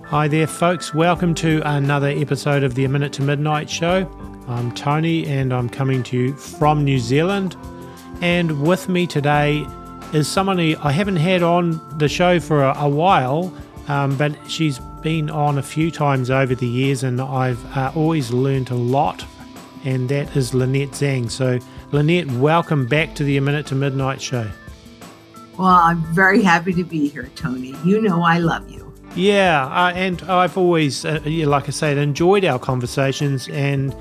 Hi there, folks. Welcome to another episode of the A Minute to Midnight Show. I'm Tony and I'm coming to you from New Zealand. And with me today is someone who I haven't had on the show for a while, but she's been on a few times over the years and I've always learned a lot, and that is Lynette Zhang. So, Lynette, welcome back to the A Minute to Midnight Show. Well, I'm very happy to be here, Tony. You know I love you. Yeah, and I've always, like I said, enjoyed our conversations, and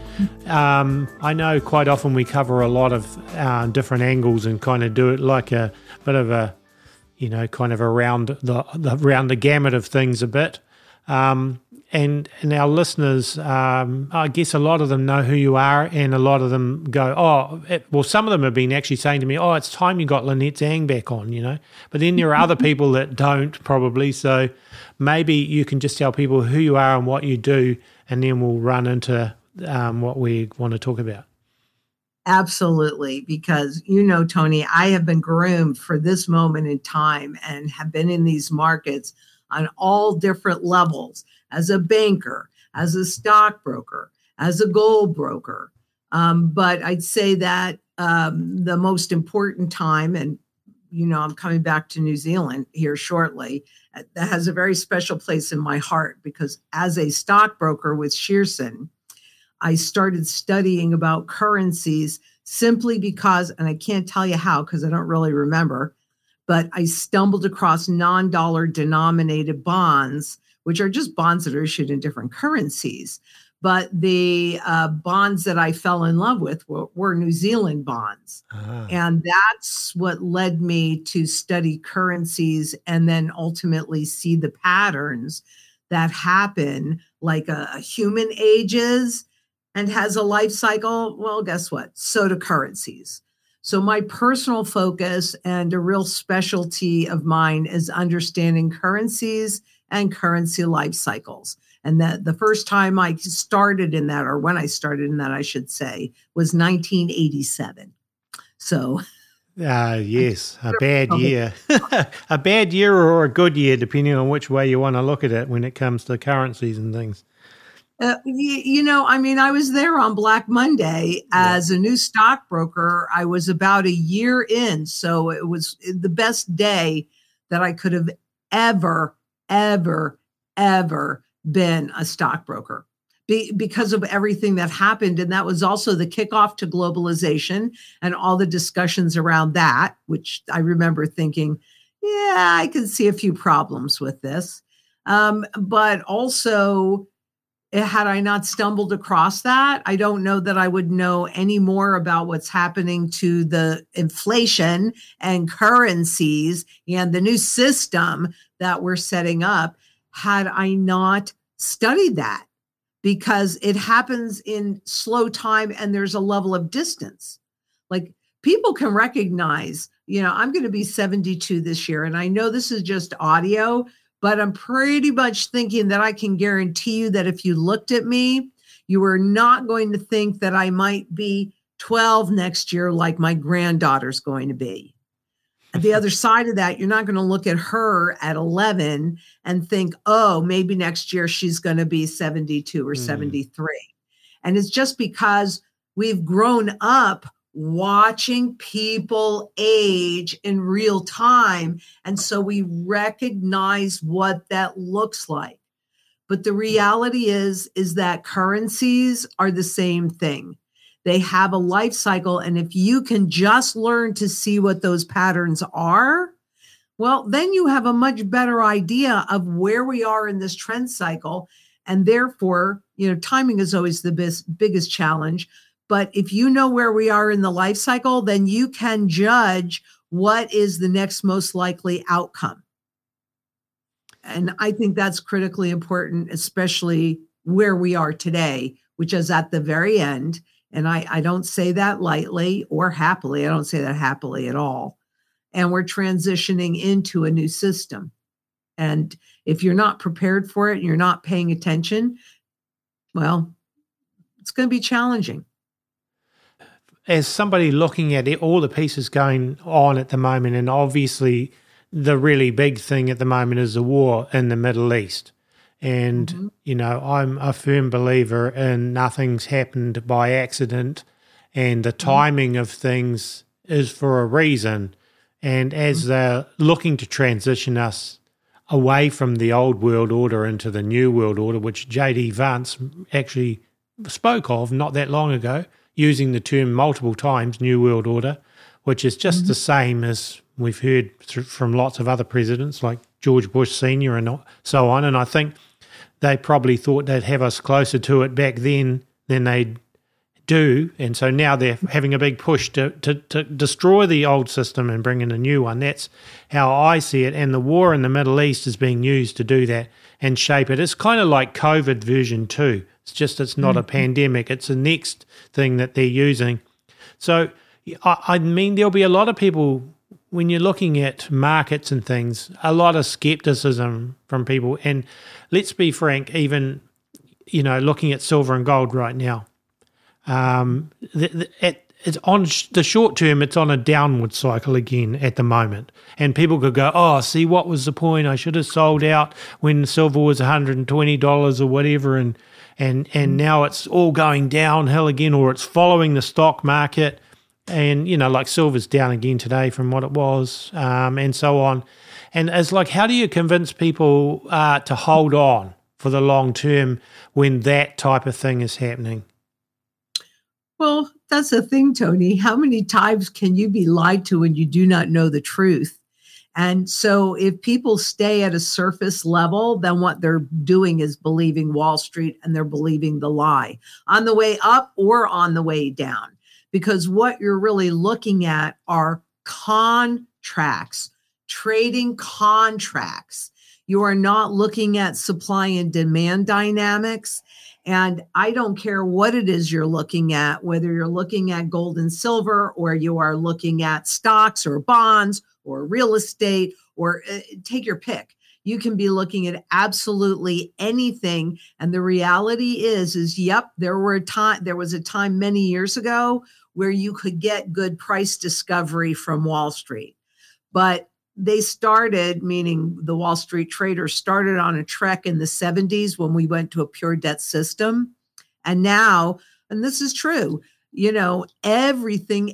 I know quite often we cover a lot of different angles and kind of do it like a bit of a, kind of around the gamut of things a bit. And our listeners, I guess a lot of them know who you are, and a lot of them go, some of them have been actually saying to me, it's time you got Lynette Zhang back on, But then there are other people that don't probably, so maybe you can just tell people who you are and what you do, and then we'll run into what we want to talk about. Absolutely, because, Tony, I have been groomed for this moment in time and have been in these markets on all different levels, as a banker, as a stockbroker, as a gold broker. But I'd say that the most important time, and, I'm coming back to New Zealand here shortly, that has a very special place in my heart, because as a stockbroker with Shearson, I started studying about currencies simply because, and I can't tell you how because I don't really remember, but I stumbled across non-dollar denominated bonds, which are just bonds that are issued in different currencies. But the bonds that I fell in love with were New Zealand bonds. And that's what led me to study currencies and then ultimately see the patterns that happen, like a human ages and has a life cycle. Well, guess what? So do currencies. So my personal focus and a real specialty of mine is understanding currencies and currency life cycles. And that the first time I started in that, or when I started in that, I should say, was 1987. So. Yes, a bad year. A bad year or a good year, depending on which way you want to look at it when it comes to currencies and things. I was there on Black Monday as a new stockbroker. I was about a year in, so it was the best day that I could have ever been a stockbroker because of everything that happened. And that was also the kickoff to globalization and all the discussions around that, which I remember thinking, I can see a few problems with this. But also, had I not stumbled across that, I don't know that I would know any more about what's happening to the inflation and currencies and the new system that we're setting up had I not studied that, because it happens in slow time and there's a level of distance. Like, people can recognize, I'm going to be 72 this year, and I know this is just audio, but I'm pretty much thinking that I can guarantee you that if you looked at me, you were not going to think that I might be 12 next year like my granddaughter's going to be. At the other side of that, you're not going to look at her at 11 and think, maybe next year she's going to be 72 or 73. And it's just because we've grown up watching people age in real time. And so we recognize what that looks like. But the reality is that currencies are the same thing. They have a life cycle. And if you can just learn to see what those patterns are, well, then you have a much better idea of where we are in this trend cycle. And therefore, timing is always the biggest challenge. But if you know where we are in the life cycle, then you can judge what is the next most likely outcome. And I think that's critically important, especially where we are today, which is at the very end. And I don't say that lightly or happily. I don't say that happily at all. And we're transitioning into a new system. And if you're not prepared for it and you're not paying attention, well, it's going to be challenging. As somebody looking at all the pieces going on at the moment, and obviously the really big thing at the moment is the war in the Middle East. And, I'm a firm believer in nothing's happened by accident, and the timing of things is for a reason. And as they're looking to transition us away from the old world order into the new world order, which J.D. Vance actually spoke of not that long ago, using the term multiple times, New World Order, which is just the same as we've heard from lots of other presidents like George Bush Sr. and so on. And I think they probably thought they'd have us closer to it back then than they do. And so now they're having a big push to destroy the old system and bring in a new one. That's how I see it. And the war in the Middle East is being used to do that and shape it. It's kind of like COVID version 2. It's just it's not a pandemic. It's the next thing that they're using. So, I mean, there'll be a lot of people, when you're looking at markets and things, a lot of skepticism from people. And let's be frank, even, looking at silver and gold right now, it's on the short term, it's on a downward cycle again at the moment. And people could go, oh, see, what was the point? I should have sold out when silver was $120 or whatever. And now it's all going downhill again, or it's following the stock market. And, like silver's down again today from what it was, and so on. And it's like, how do you convince people to hold on for the long term when that type of thing is happening? Well, that's the thing, Tony. How many times can you be lied to when you do not know the truth? And so if people stay at a surface level, then what they're doing is believing Wall Street, and they're believing the lie on the way up or on the way down. Because what you're really looking at are contracts, trading contracts. You are not looking at supply and demand dynamics. And I don't care what it is you're looking at, whether you're looking at gold and silver, or you are looking at stocks or bonds or real estate, or take your pick. You can be looking at absolutely anything. And the reality is, yep, there was a time many years ago where you could get good price discovery from Wall Street. But they started, meaning the Wall Street traders started on a trek in the 70s when we went to a pure debt system. And now, and this is true, everything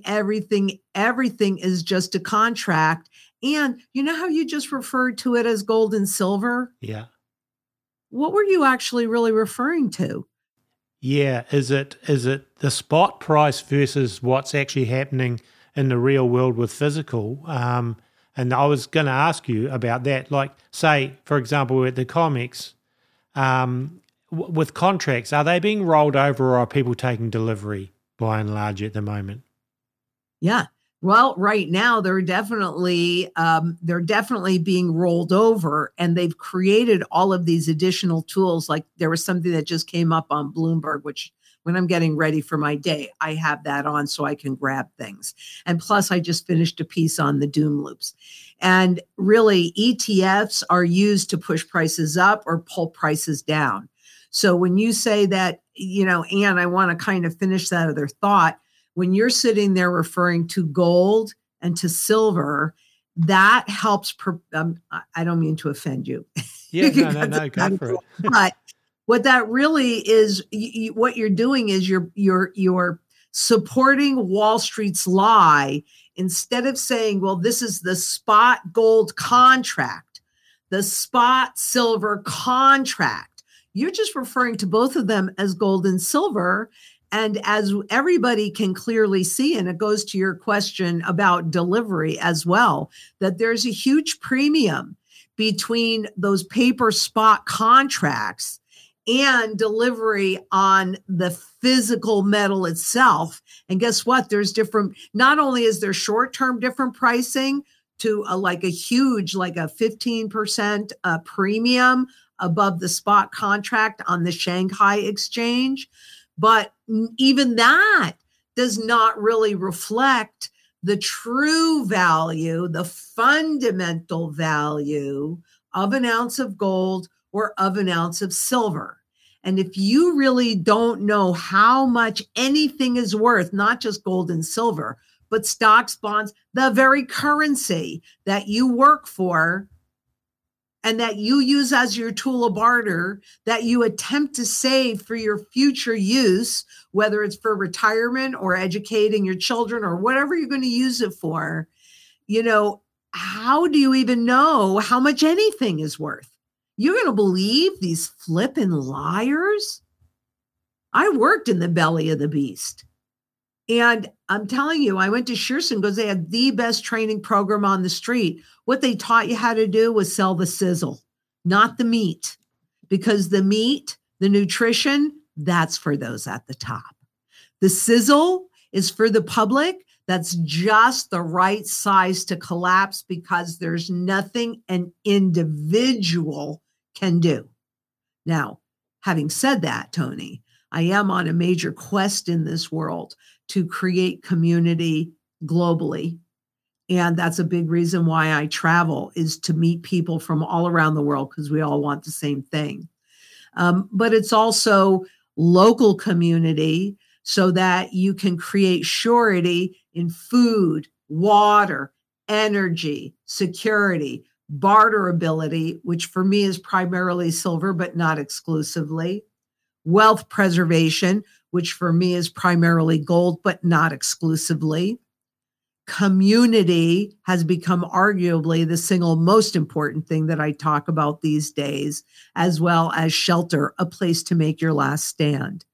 is just a contract. And you know how you just referred to it as gold and silver? Yeah. What were you actually really referring to? Yeah. Is it the spot price versus what's actually happening in the real world with physical? And I was going to ask you about that. Like, say, for example, at the COMEX, with contracts, are they being rolled over, or are people taking delivery by and large at the moment? Yeah. Well, right now they're definitely being rolled over, and they've created all of these additional tools. Like there was something that just came up on Bloomberg, which when I'm getting ready for my day, I have that on so I can grab things. And plus, I just finished a piece on the doom loops. And really, ETFs are used to push prices up or pull prices down. So when you say that, Ann, I want to kind of finish that other thought. When you're sitting there referring to gold and to silver, that helps. I don't mean to offend you. Yeah, no, go for it. But what that really is, what you're doing is you're supporting Wall Street's lie instead of saying, well, this is the spot gold contract, the spot silver contract. You're just referring to both of them as gold and silver. And as everybody can clearly see, and it goes to your question about delivery as well, that there's a huge premium between those paper spot contracts and delivery on the physical metal itself. And guess what? There's different, not only is there short-term different pricing to like a huge, like a 15% premium above the spot contract on the Shanghai exchange, but even that does not really reflect the true value, the fundamental value of an ounce of gold or of an ounce of silver. And if you really don't know how much anything is worth, not just gold and silver, but stocks, bonds, the very currency that you work for, and that you use as your tool of barter, that you attempt to save for your future use, whether it's for retirement or educating your children or whatever you're going to use it for, how do you even know how much anything is worth? You're going to believe these flippin' liars? I worked in the belly of the beast. And I'm telling you, I went to Shearson because they had the best training program on the street. What they taught you how to do was sell the sizzle, not the meat, because the meat, the nutrition, that's for those at the top. The sizzle is for the public. That's just the right size to collapse because there's nothing an individual can do. Now, having said that, Tony, I am on a major quest in this world to create community globally. And that's a big reason why I travel, is to meet people from all around the world because we all want the same thing. But it's also local community so that you can create surety in food, water, energy, security, barterability, which for me is primarily silver, but not exclusively, wealth preservation, which for me is primarily gold, but not exclusively. Community has become arguably the single most important thing that I talk about these days, as well as shelter, a place to make your last stand.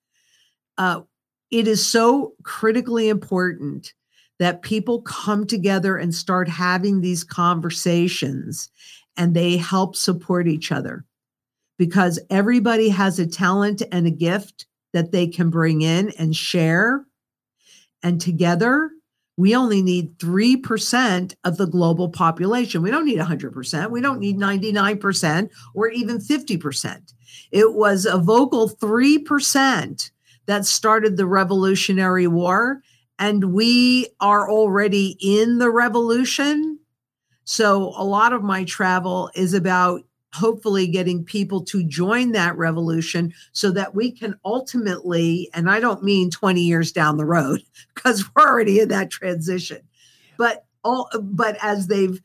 It is so critically important that people come together and start having these conversations, and they help support each other, because everybody has a talent and a gift that they can bring in and share. And together, we only need 3% of the global population. We don't need 100%. We don't need 99% or even 50%. It was a vocal 3% that started the Revolutionary War, and we are already in the revolution. So a lot of my travel is about hopefully getting people to join that revolution so that we can ultimately, and I don't mean 20 years down the road because we're already in that transition, but as they've,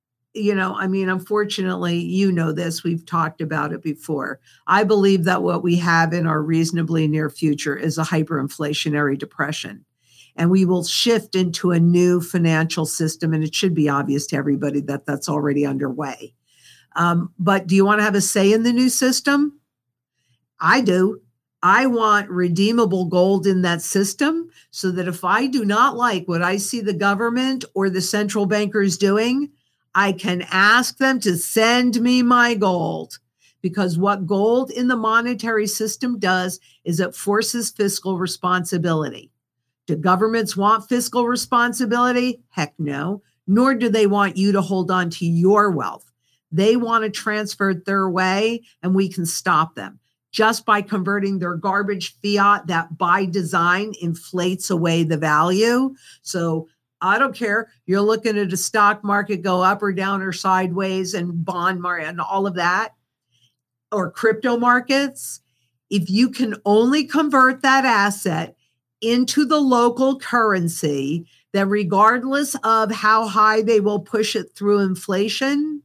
unfortunately, this, we've talked about it before. I believe that what we have in our reasonably near future is a hyperinflationary depression. And we will shift into a new financial system. And it should be obvious to everybody that that's already underway. But do you want to have a say in the new system? I do. I want redeemable gold in that system so that if I do not like what I see the government or the central bankers doing, I can ask them to send me my gold. Because what gold in the monetary system does is it forces fiscal responsibility. Do governments want fiscal responsibility? Heck no. Nor do they want you to hold on to your wealth. They want to transfer it their way, and we can stop them just by converting their garbage fiat that by design inflates away the value. So I don't care. You're looking at a stock market go up or down or sideways, and bond market and all of that, or crypto markets. If you can only convert that asset into the local currency, then regardless of how high they will push it through inflation,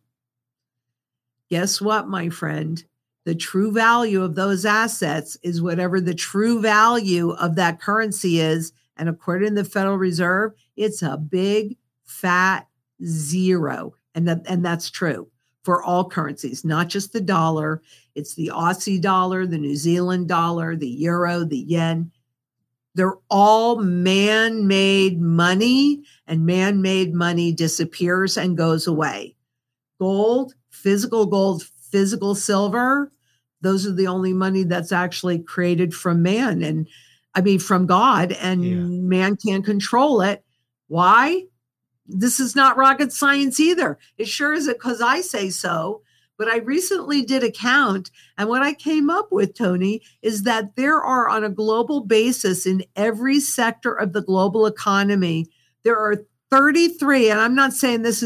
guess what, my friend? The true value of those assets is whatever the true value of that currency is. And according to the Federal Reserve, it's a big fat zero. And that's true for all currencies, not just the dollar. It's the Aussie dollar, the New Zealand dollar, the euro, the yen. They're all man-made money, and man-made money disappears and goes away. Gold, physical silver, those are the only money that's actually created from man, and from God, and man can't control it. Why? This is not rocket science either. It sure isn't because I say so. But I recently did a count, and what I came up with, Tony, is that there are, on a global basis, in every sector of the global economy, there are 33, and I'm not saying this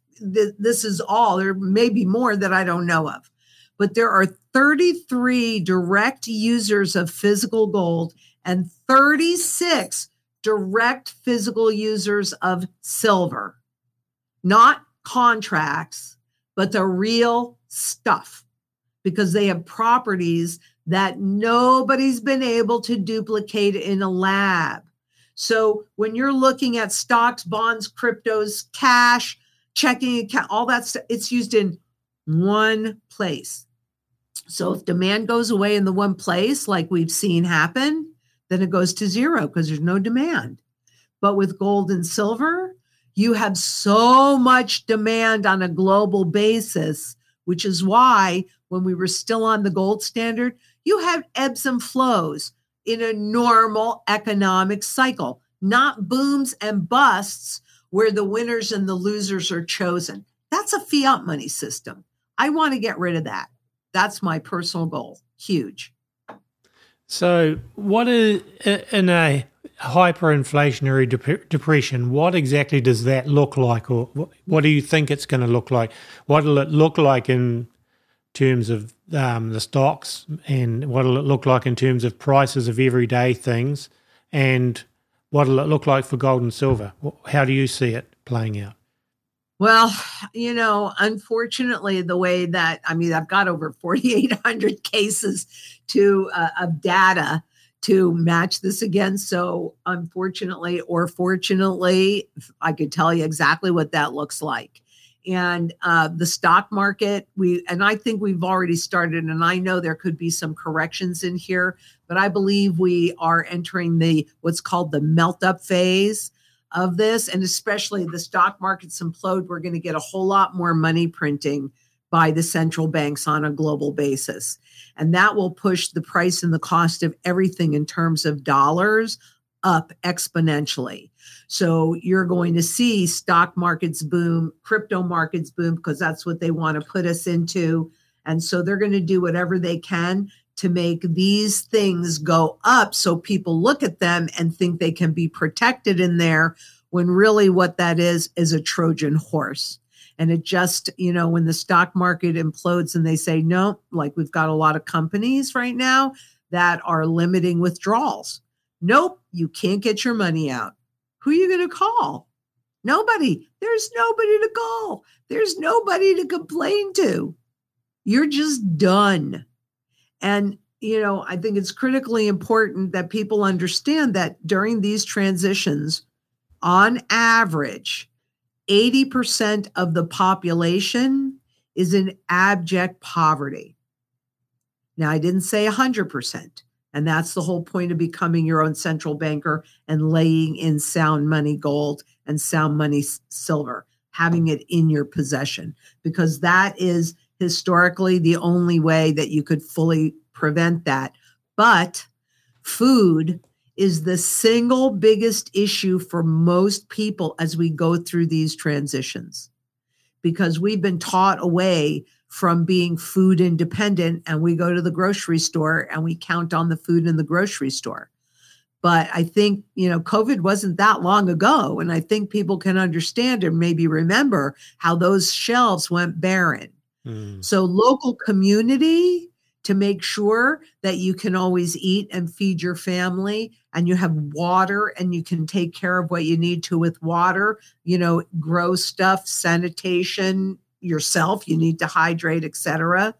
is all. There may be more that I don't know of, but there are 33 direct users of physical gold and 36 direct physical users of silver, not contracts, but the real stuff, because they have properties that nobody's been able to duplicate in a lab. So when you're looking at stocks, bonds, cryptos, cash, checking account, all that stuff, it's used in one place. So if demand goes away in the one place, like we've seen happen, then it goes to zero because there's no demand. But with gold and silver, you have so much demand on a global basis, which is why when we were still on the gold standard, you have ebbs and flows in a normal economic cycle, not booms and busts where the winners and the losers are chosen. That's a fiat money system. I want to get rid of that. That's my personal goal. Huge. So what is, in a hyperinflationary depression, what exactly does that look like, or what do you think it's going to look like? What will it look like in terms of the stocks, and what will it look like in terms of prices of everyday things, and what will it look like for gold and silver? How do you see it playing out? Well, unfortunately, the way that, I've got over 4,800 cases of data to match this against. So unfortunately or fortunately, I could tell you exactly what that looks like. And the stock market, I think we've already started, and I know there could be some corrections in here, but I believe we are entering what's called the melt up phase of this. And especially the stock markets implode, we're going to get a whole lot more money printing by the central banks on a global basis. And that will push the price and the cost of everything in terms of dollars up exponentially. So you're going to see stock markets boom, crypto markets boom, because that's what they want to put us into. And so they're going to do whatever they can to make these things go up so people look at them and think they can be protected in there, when really what that is a Trojan horse. And it just, when the stock market implodes and they say, no, like we've got a lot of companies right now that are limiting withdrawals. Nope, you can't get your money out. Who are you going to call? Nobody. There's nobody to call. There's nobody to complain to. You're just done. And, I think it's critically important that people understand that during these transitions, on average, 80% of the population is in abject poverty. Now, I didn't say 100%. And that's the whole point of becoming your own central banker and laying in sound money gold and sound money silver, having it in your possession, because that is historically the only way that you could fully prevent that. But food is the single biggest issue for most people as we go through these transitions, because we've been taught away from being food independent, and we go to the grocery store and we count on the food in the grocery store. But I think, COVID wasn't that long ago, and I think people can understand and maybe remember how those shelves went barren. So local community, to make sure that you can always eat and feed your family, and you have water and you can take care of what you need to with water, grow stuff, sanitation yourself, you need to hydrate, etc.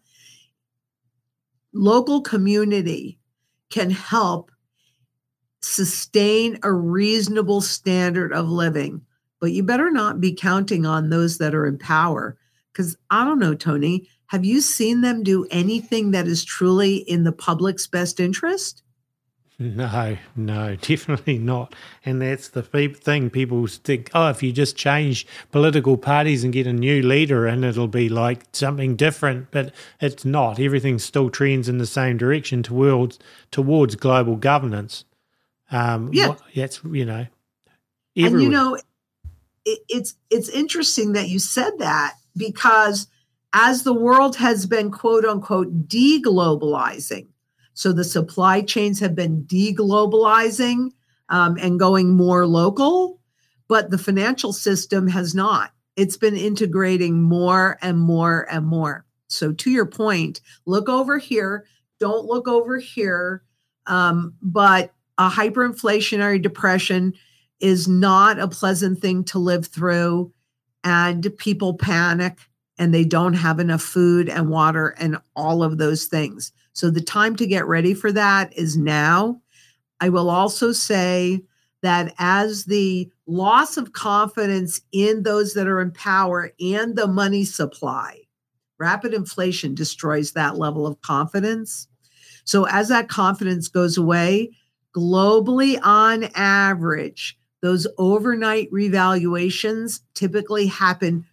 Local community can help sustain a reasonable standard of living, but you better not be counting on those that are in power. Because I don't know, Tony, have you seen them do anything that is truly in the public's best interest? No, definitely not. And that's the thing. People think, if you just change political parties and get a new leader and it'll be like something different, but it's not. Everything still trends in the same direction towards global governance. That's, everywhere. And, it's interesting that you said that, because as the world has been, quote unquote, deglobalizing, so the supply chains have been deglobalizing and going more local, but the financial system has not. It's been integrating more and more and more. So to your point, look over here, don't look over here. But a hyperinflationary depression is not a pleasant thing to live through, and people panic and they don't have enough food and water and all of those things. So the time to get ready for that is now. I will also say that as the loss of confidence in those that are in power and the money supply, rapid inflation destroys that level of confidence. So as that confidence goes away, globally on average, those overnight revaluations typically happen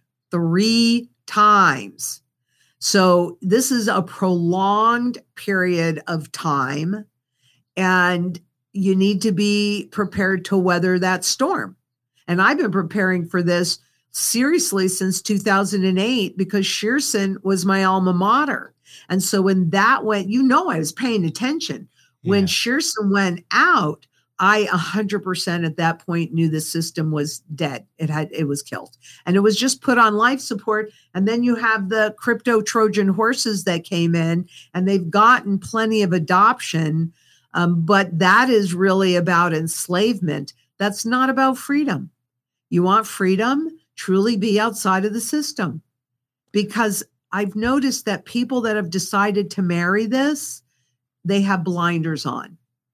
3 times. So this is a prolonged period of time, and you need to be prepared to weather that storm. And I've been preparing for this seriously since 2008 because Shearson was my alma mater. And so when that went, I was paying attention. When Shearson went out, I 100% at that point knew the system was dead. It was killed. And it was just put on life support. And then you have the crypto Trojan horses that came in, and they've gotten plenty of adoption. But that is really about enslavement. That's not about freedom. You want freedom? Truly be outside of the system. Because I've noticed that people that have decided to marry this, they have blinders on.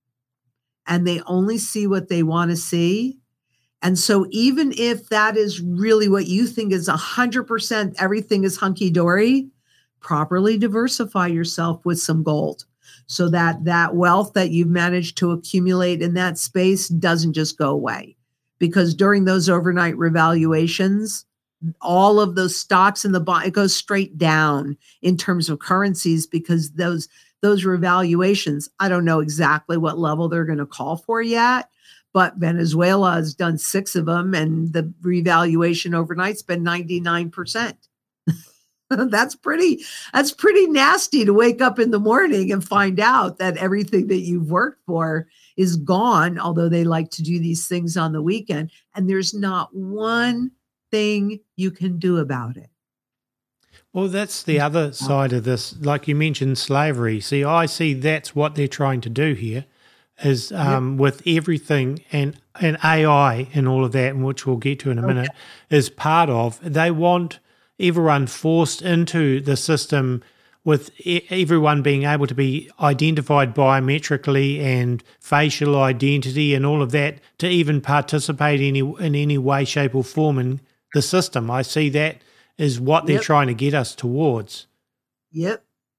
And they only see what they want to see. And so even if that is really what you think is 100%, everything is hunky-dory, properly diversify yourself with some gold so that wealth that you've managed to accumulate in that space doesn't just go away. Because during those overnight revaluations, all of those stocks in the bond, it goes straight down in terms of currencies because those revaluations, I don't know exactly what level they're going to call for yet, but Venezuela has done 6 of them and the revaluation overnight's been 99%. That's pretty nasty to wake up in the morning and find out that everything that you've worked for is gone, although they like to do these things on the weekend, and there's not one thing you can do about it. Well, that's the other side of this. Like you mentioned, slavery. See, I see that's what they're trying to do here is with everything and AI and all of that, and which we'll get to in a minute, is part of. They want everyone forced into the system with everyone being able to be identified biometrically and facial identity and all of that to even participate in any way, shape or form in the system. I see that is what they're trying to get us towards. Yep.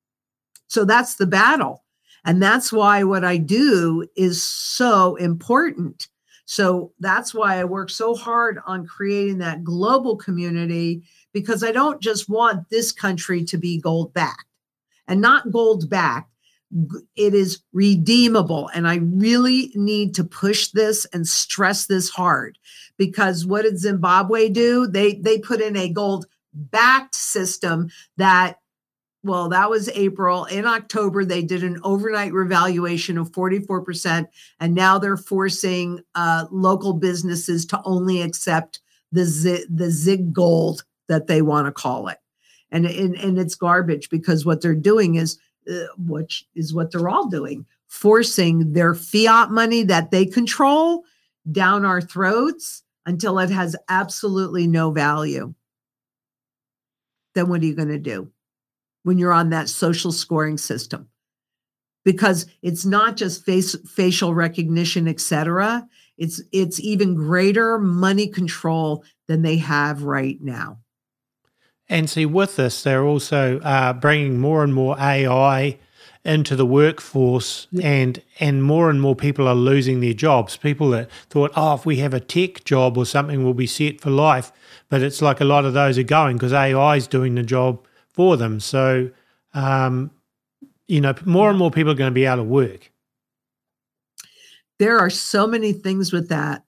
So that's the battle. And that's why what I do is so important. So that's why I work so hard on creating that global community, because I don't just want this country to be gold backed and not gold backed. It is redeemable. And I really need to push this and stress this hard, because what did Zimbabwe do? They put in a gold backed system that was April. In October, they did an overnight revaluation of 44%. And now they're forcing local businesses to only accept the ZIG gold that they want to call it. And it's garbage, because what they're doing is, which is what they're all doing, forcing their fiat money that they control down our throats until it has absolutely no value. Then what are you going to do when you're on that social scoring system? Because it's not just facial recognition, et cetera. It's even greater money control than they have right now. And see, with this, they're also bringing more and more AI into the workforce, and more people are losing their jobs. People that thought, if we have a tech job or something, we'll be set for life. But it's like a lot of those are going because AI is doing the job for them. So, more and more people are going to be out of work. There are so many things with that.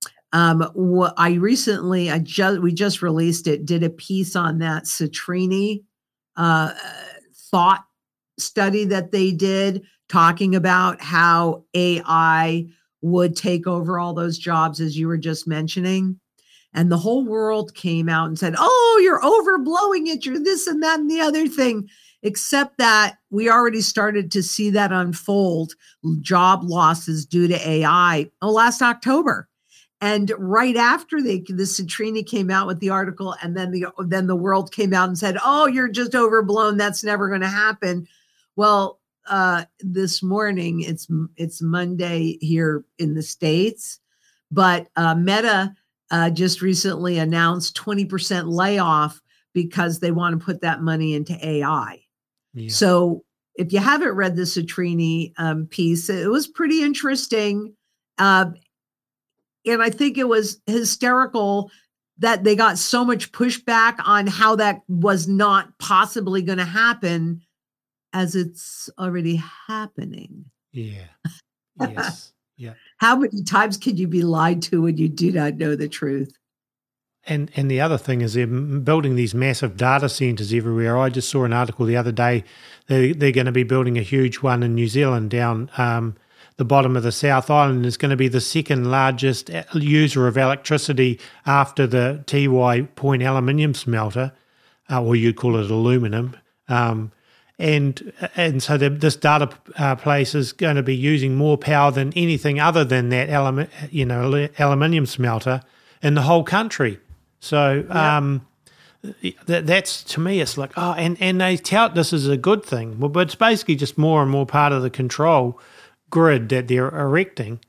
We just released it, did a piece on that Citrini thought study that they did, talking about how AI would take over all those jobs, as you were just mentioning. And the whole world came out and said, you're overblowing it. You're this and that and the other thing. Except that we already started to see that unfold, job losses due to AI last October. And right after the Citrini came out with the article, and then the world came out and said, "Oh, you're just overblown. That's never going to happen." Well, this morning, it's Monday here in the States, but Meta just recently announced 20% layoff because they want to put that money into AI. Yeah. So if you haven't read the Citrini piece, it was pretty interesting. And I think it was hysterical that they got so much pushback on how that was not possibly going to happen, as it's already happening. Yeah. Yes. Yeah. How many times can you be lied to when you do not know the truth? And the other thing is they're building these massive data centers everywhere. I just saw an article the other day. They're going to be building a huge one in New Zealand down the bottom of the South Island. Is going to be the second largest user of electricity after the Tiwai Point aluminium smelter, or you call it aluminum. And so this data place is going to be using more power than anything other than that aluminium smelter in the whole country. So that's, to me, it's like, oh, and they tout this as a good thing. Well, but it's basically just more and more part of the control grid that they're erecting.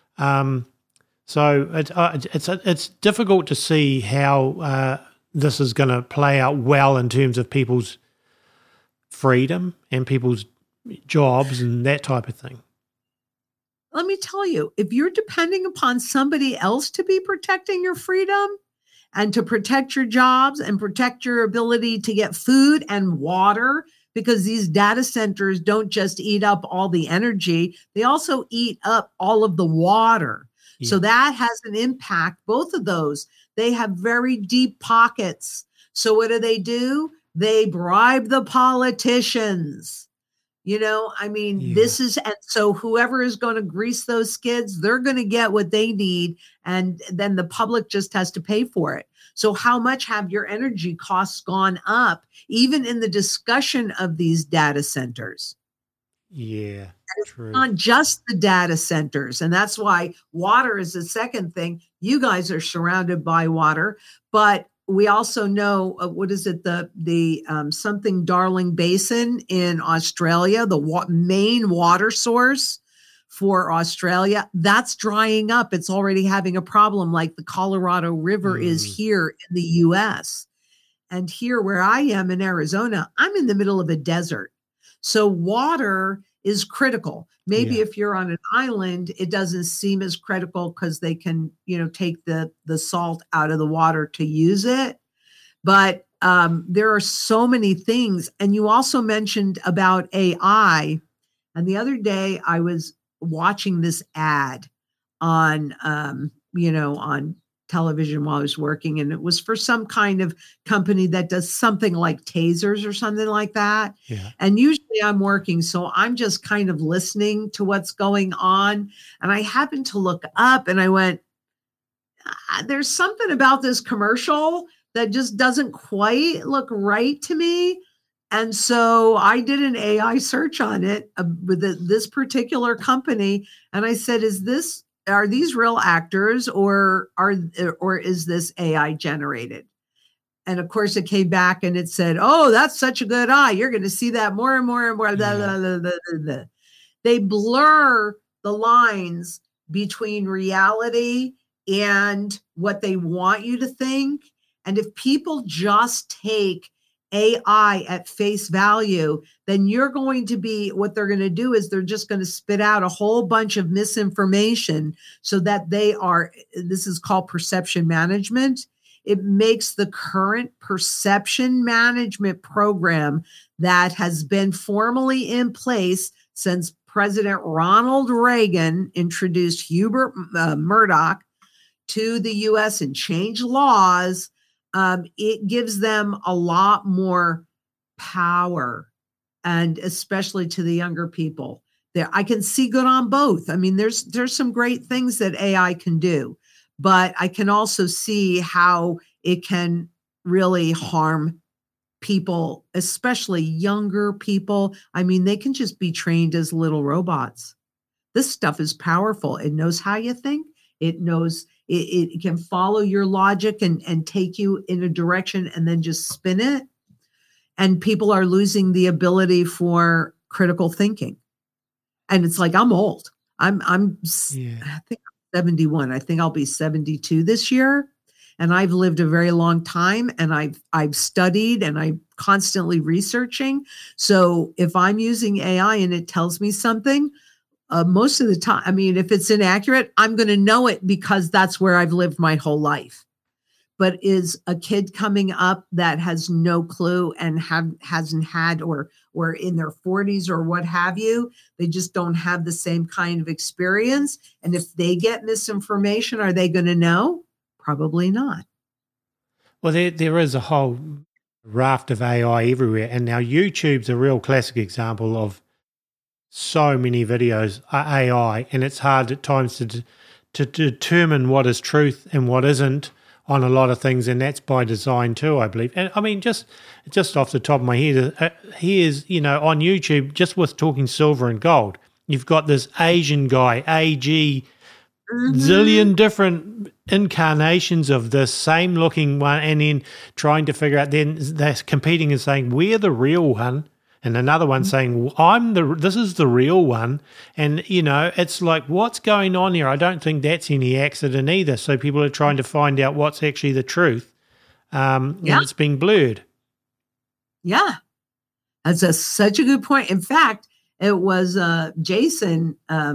So it's difficult to see how this is going to play out well in terms of people's freedom and people's jobs and that type of thing. Let me tell you, if you're depending upon somebody else to be protecting your freedom and to protect your jobs and protect your ability to get food and water, because these data centers don't just eat up all the energy, they also eat up all of the water. Yeah. So that has an impact, both of those. They have very deep pockets. So what do? They bribe the politicians. This is, and so whoever is going to grease those skids, they're going to get what they need. And then the public just has to pay for it. So how much have your energy costs gone up, even in the discussion of these data centers? Yeah, true. It's not just the data centers. And that's why water is the second thing. You guys are surrounded by water, but we also know, the something Darling Basin in Australia, the main water source for Australia, that's drying up. It's already having a problem, like the Colorado River is here in the U.S. And here where I am in Arizona, I'm in the middle of a desert. So water is critical. Maybe if you're on an island, it doesn't seem as critical because they can, take the salt out of the water to use it. But there are so many things. And you also mentioned about AI. And the other day I was watching this ad on, on television while I was working, and it was for some kind of company that does something like tasers or something like that. Yeah. And usually I'm working, so I'm just kind of listening to what's going on. And I happened to look up and I went, there's something about this commercial that just doesn't quite look right to me. And so I did an AI search on it with this particular company. And I said, are these real actors or is this AI generated? And of course it came back and it said, oh, that's such a good eye. You're going to see that more and more and more. Yeah. They blur the lines between reality and what they want you to think. And if people just take AI at face value, then you're going to be, what they're going to do is they're just going to spit out a whole bunch of misinformation so that this is called perception management. It makes the current perception management program that has been formally in place since President Ronald Reagan introduced Hubert Murdoch to the U.S. and changed laws. It gives them a lot more power, and especially to the younger people. There, I can see good on both. I mean, there's some great things that AI can do, but I can also see how it can really harm people, especially younger people. I mean, they can just be trained as little robots. This stuff is powerful. It knows how you think. It knows It can follow your logic and take you in a direction and then just spin it. And people are losing the ability for critical thinking. And it's like, I'm old. I think I'm 71. I think I'll be 72 this year. And I've lived a very long time, and I've studied, and I'm constantly researching. So if I'm using AI and it tells me something, most of the time, I mean, if it's inaccurate, I'm going to know it because that's where I've lived my whole life. But is a kid coming up that has no clue and hasn't had or in their 40s or what have you, they just don't have the same kind of experience. And if they get misinformation, are they going to know? Probably not. Well, there is a whole raft of AI everywhere. And now YouTube's a real classic example of so many videos are AI, and it's hard at times to determine what is truth and what isn't on a lot of things, and that's by design too, I believe. And I mean, just off the top of my head, here's, on YouTube, just with talking silver and gold, you've got this Asian guy, AG, zillion different incarnations of the same looking one, and then trying to figure out, then they're competing and saying, we're the real one. And another one saying, this is the real one. And, it's like, what's going on here? I don't think that's any accident either. So people are trying to find out what's actually the truth. And it's being blurred. Yeah. That's such a good point. In fact, it was Jason,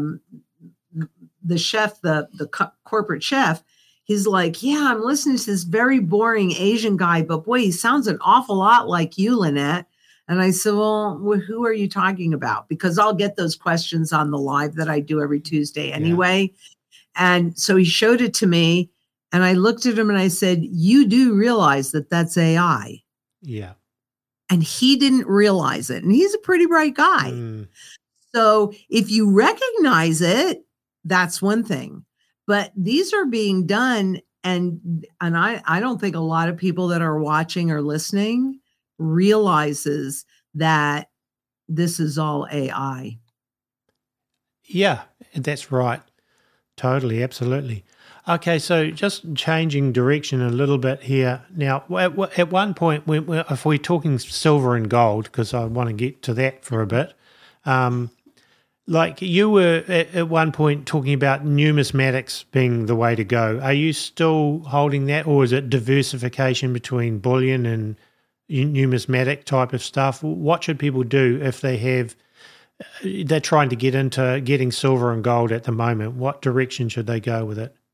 the chef, the corporate chef. He's like, yeah, I'm listening to this very boring Asian guy, but boy, he sounds an awful lot like you, Lynette. And I said, well, who are you talking about? Because I'll get those questions on the live that I do every Tuesday anyway. Yeah. And so he showed it to me, and I looked at him and I said, you do realize that that's AI. Yeah. And he didn't realize it. And he's a pretty bright guy. So if you recognize it, that's one thing. But these are being done. And I don't think a lot of people that are watching or listening realizes that this is all AI. Yeah, that's right. Totally, absolutely. Okay, so just changing direction a little bit here. Now, at one point, if we're talking silver and gold, because I want to get to that for a bit, like you were at one point talking about numismatics being the way to go. Are you still holding that, or is it diversification between bullion and numismatic type of stuff? What should people do if they're trying to get into getting silver and gold at the moment? What direction should they go with it?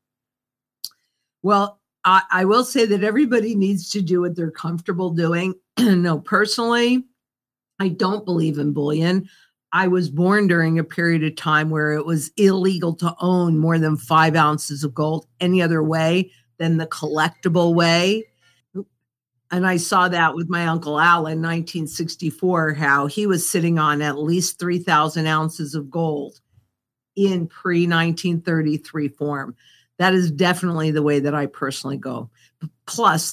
Well, I will say that everybody needs to do what they're comfortable doing. No, personally, I don't believe in bullion. I was born during a period of time where it was illegal to own more than 5 ounces of gold any other way than the collectible way. And I saw that with my Uncle Al in 1964, how he was sitting on at least 3,000 ounces of gold in pre-1933 form. That is definitely the way that I personally go. Plus,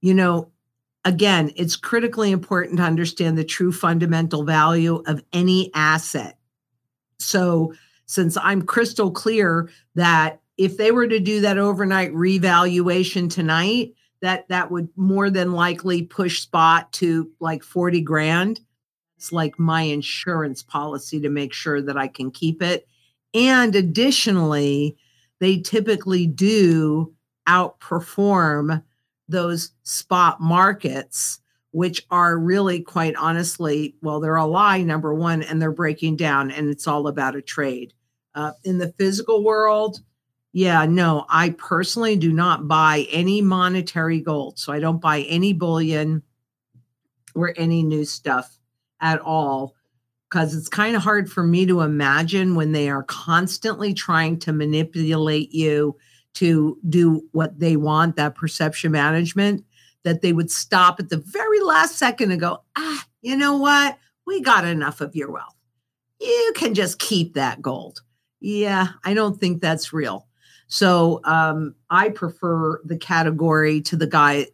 again, it's critically important to understand the true fundamental value of any asset. So since I'm crystal clear that if they were to do that overnight revaluation tonight, that would more than likely push spot to like 40 grand. It's like my insurance policy to make sure that I can keep it. And additionally, they typically do outperform those spot markets, which are really, quite honestly, well, they're a lie, number one, and they're breaking down, and it's all about a trade. In the physical world, no, I personally do not buy any monetary gold. So I don't buy any bullion or any new stuff at all, because it's kind of hard for me to imagine when they are constantly trying to manipulate you to do what they want, that perception management, that they would stop at the very last second and go, you know what? We got enough of your wealth. You can just keep that gold. Yeah, I don't think that's real. So I prefer the category to the guys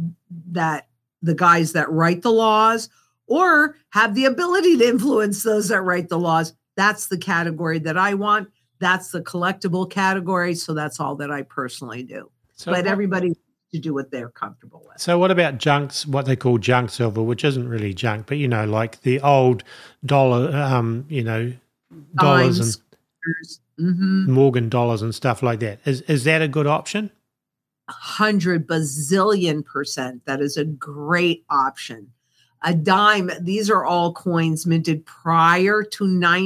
that write the laws or have the ability to influence those that write the laws. That's the category that I want, That's the collectible category. So that's all that I personally do. But everybody to do what they're comfortable with. So what about junks, what they call junk silver, which isn't really junk, but, like the old dollar, dollars and Morgan dollars and stuff like that. Is that a good option? 100 bazillion%. That is a great option. A dime, these are all coins minted prior to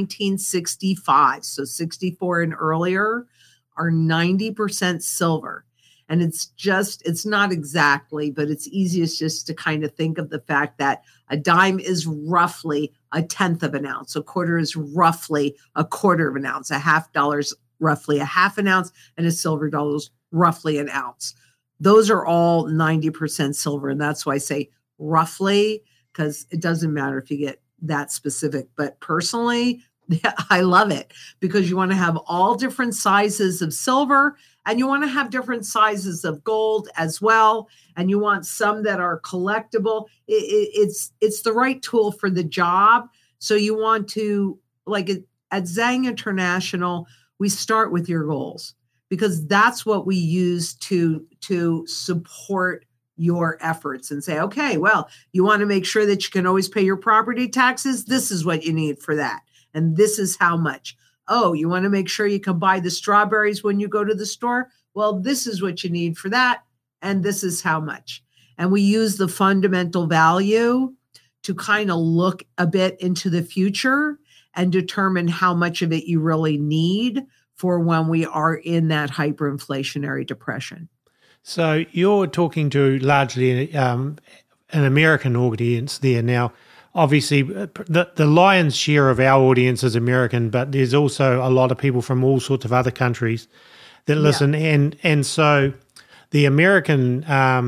1965. So 64 and earlier are 90% silver. And it's not exactly, but it's easiest just to kind of think of the fact that a dime is roughly a tenth of an ounce. A quarter is roughly a quarter of an ounce. A $50 is roughly a half an ounce, and a silver dollar is roughly an ounce. Those are all 90% silver. And that's why I say roughly, because it doesn't matter if you get that specific. But personally, I love it because you want to have all different sizes of silver, and you want to have different sizes of gold as well. And you want some that are collectible. It's the right tool for the job. So you want to, like at Zhang International, we start with your goals because that's what we use to support your efforts and say, okay, well, you want to make sure that you can always pay your property taxes. This is what you need for that. And this is how much. Oh, you want to make sure you can buy the strawberries when you go to the store? Well, this is what you need for that. And this is how much. And we use the fundamental value to kind of look a bit into the future and determine how much of it you really need for when we are in that hyperinflationary depression. So you're talking to largely an American audience there now. Obviously, the lion's share of our audience is American, but there's also a lot of people from all sorts of other countries that listen. Yeah. And so the American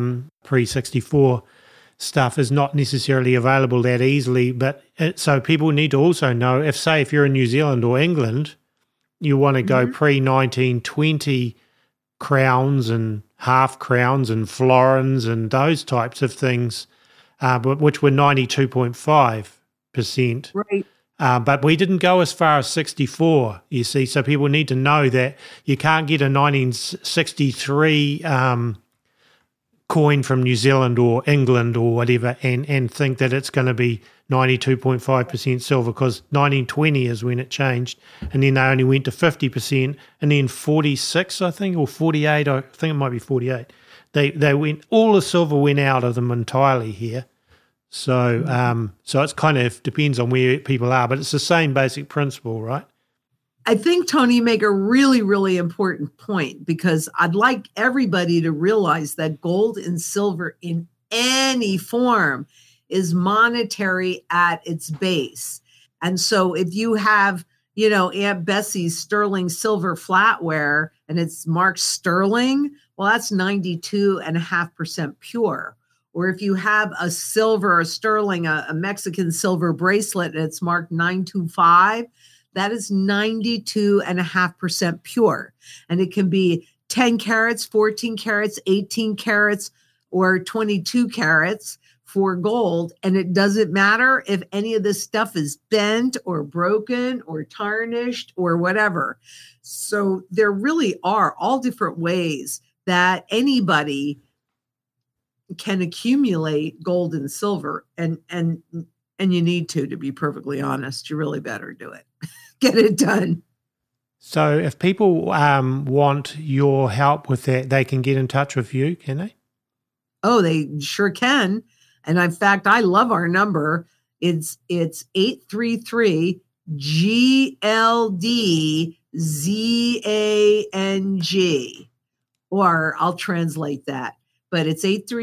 pre-64 stuff is not necessarily available that easily. But so people need to also know if you're in New Zealand or England, you want to go pre-1920 crowns and half crowns and florins and those types of things, which were 92.5%. Right. But we didn't go as far as 64, you see. So people need to know that you can't get a 1963 coin from New Zealand or England or whatever and think that it's going to be 92.5% silver, because 1920 is when it changed, and then they only went to 50%, and then 46, I think, or 48, I think it might be 48. They went, all the silver went out of them entirely here. So so it's kind of depends on where people are, but it's the same basic principle, right? I think, Tony, you make a really, really important point, because I'd like everybody to realize that gold and silver in any form is monetary at its base. And so if you have, Aunt Bessie's sterling silver flatware and it's marked sterling, well, that's 92.5% pure. Or if you have a sterling, a Mexican silver bracelet and it's marked 925, that is 92.5% pure. And it can be 10 carats, 14 carats, 18 carats, or 22 carats for gold. And it doesn't matter if any of this stuff is bent or broken or tarnished or whatever. So there really are all different ways that anybody can accumulate gold and silver. And you need to be perfectly honest. You really better do it. Get it done. So if people want your help with that, they can get in touch with you, can they? Oh, they sure can. And in fact, I love our number. It's 833 GLDZANG, or I'll translate that. But it's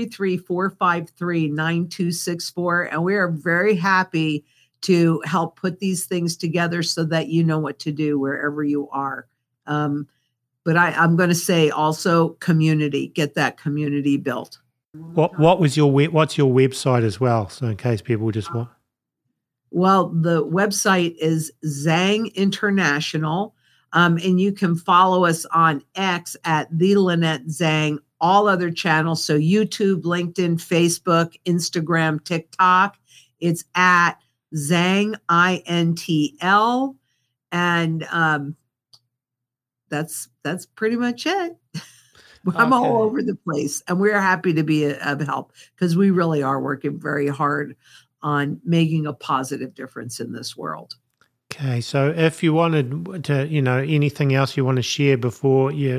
833-453-9264. And we are very happy to help put these things together so that you know what to do wherever you are. But I'm going to say also community, get that community built. What's your website as well? So in case people just want. Well, the website is Zhang International. And you can follow us on X at the Lynette Zhang, all other channels. So YouTube, LinkedIn, Facebook, Instagram, TikTok. It's at Zhang INTL. And that's pretty much it. I'm all over the place, and we're happy to be of help because we really are working very hard on making a positive difference in this world. Okay, so if you wanted to, anything else you want to share before you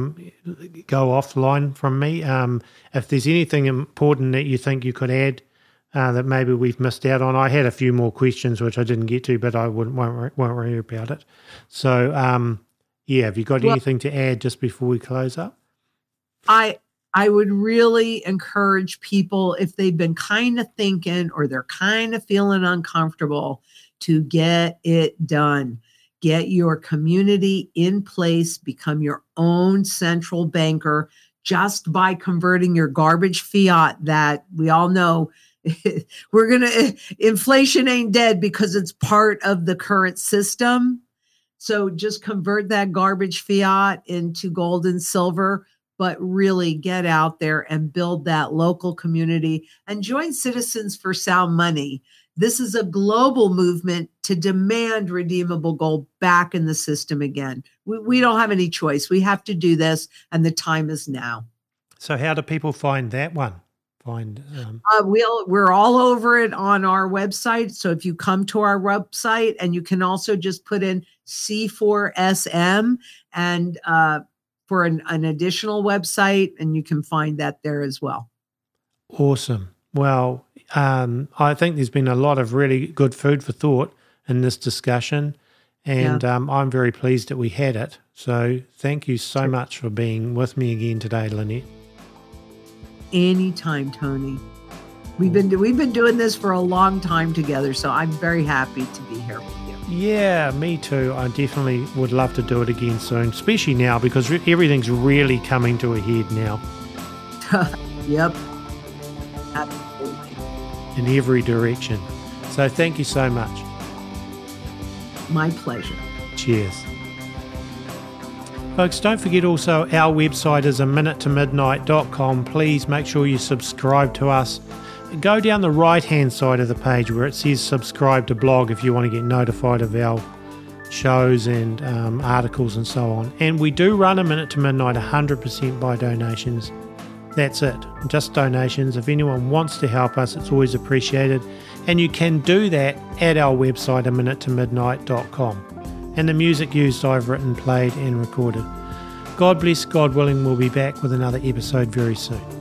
go offline from me, if there's anything important that you think you could add that maybe we've missed out on, I had a few more questions which I didn't get to, but I won't worry about it. So, have you got anything to add just before we close up? I would really encourage people, if they've been kind of thinking or they're kind of feeling uncomfortable, to get it done. Get your community in place, become your own central banker just by converting your garbage fiat that we all know inflation ain't dead because it's part of the current system. So just convert that garbage fiat into gold and silver, but really get out there and build that local community and join Citizens for Sound Money. This is a global movement to demand redeemable gold back in the system again. We don't have any choice. We have to do this, and the time is now. So how do people find that one? We're all over it on our website. So if you come to our website, and you can also just put in C4SM and for an additional website, and you can find that there as well. Awesome. Well, I think there's been a lot of really good food for thought in this discussion, and I'm very pleased that we had it. So thank you so much for being with me again today, Lynette. Anytime, Tony. We've been doing this for a long time together, so I'm very happy to be here with you. Yeah, me too. I definitely would love to do it again soon, especially now because everything's really coming to a head now. Yep. Absolutely. In every direction. So thank you so much. My pleasure. Cheers. Folks, don't forget also our website is aminutemidnight.com. Please make sure you subscribe to us. Go down the right-hand side of the page where it says subscribe to blog if you want to get notified of our shows and articles and so on. And we do run A Minute to Midnight 100% by donations. That's it, just donations. If anyone wants to help us, it's always appreciated. And you can do that at our website, aminutemidnight.com. And the music used I've written, played and recorded. God bless, God willing, we'll be back with another episode very soon.